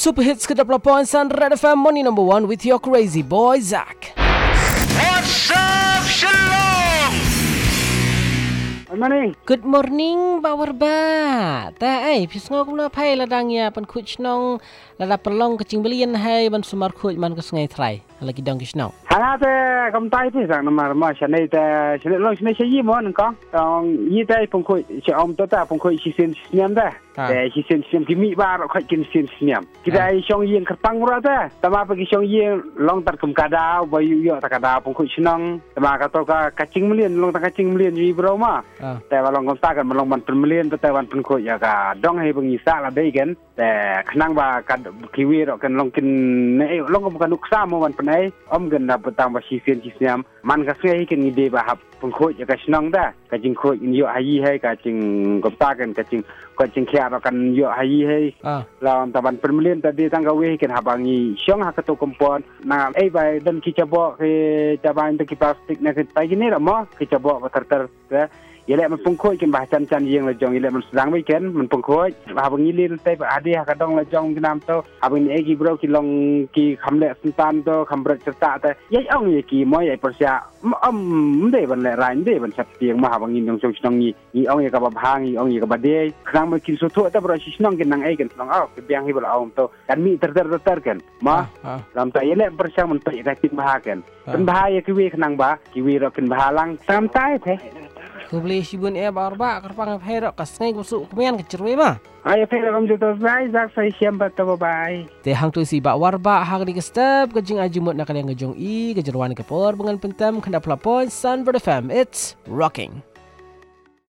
Super Hits ke 20.9 Red FM Money number 1 with your crazy boy Zach. What's up, Shalom? Good morning. Good morning, Bawar Ba. Ta ai phis ngok na phai la dang ya pan khuch nong la da pelong kecing belian hai ban sumar khuch man ke sungai trai. Lagi dang kisnau. Hana te kam tai pi sang namar ma chanai te chanai long chanai chayi mo nang kong. Tong yi tai pong khoi che om to ta pong khoi chi sen siam da. Te chi sen siam ki mi ba ro khoi kin sen siam. Ki dai chong yin khatang ro ta. Ta ma pa ki chong yin long tat kum ka da ba yu yo ta ka da pong khoi chnong. Ta ma ka to ka kacing mlien long ta kacing mlien yi bro ma. Te wa long kom ta kan ma long ban pen mlien ta wan pen khoi ya ka dong hai bang yi sa la dei gen. Te khnang ba ka ki wi ro kan long kin ne long kom ka nuk sa mo wan này ông gần là tang ba chi phiên chi siam man ka sei kan ni de ba hap pung khoi ya ka snong da ka jing khoi in yo hai hai ka jing gop ta kan ka jing khia ro kan yo hai hai la ta ban permilian ta de tang ka we kan habangi syong ha ka to kompon na ai bai dan ki chabo ke chaban ta ki plastic na ke tai ni ra mo ki chabo ba tar vậy lẽ mình phun khôi cái bà chăn riêng là chồng vậy lẽ mình sáng với kén mình phun khôi bà bằng như liên tây bà đi học đông là chồng cái nam to bà bằng như cái bro cái long cái khăm lệ sinh tan to khăm bật chặt tạ tới vậy ông như cái mỗi vậy persia để mình lại ra để mình chặt tiền mà bà bằng như đồng chồng chồng như ông như cái bà hang như ông như cái bà đê khang mình kinh số thuốc ta bro chỉ nong cái năng ấy cái nong cái biang hi bà ông to kan mi ter kan mà làm tại vậy lẽ persia mình tự cái tin bà kan bà cái vi khang bà cái vi rồi kinh bà lang tam tai thế. Ku beli sibun Bawar Ba kerpang hero kasngai kusuk kemian kecerwe mah. Ay pera kam juta sai zak sai siam ba to bye. Te hang tu si Bawar Ba hang di kestep kejing ajumut nak yang ngejong i kejerwan ke por bengan pentam kena pelapon Sun FM. It's rocking.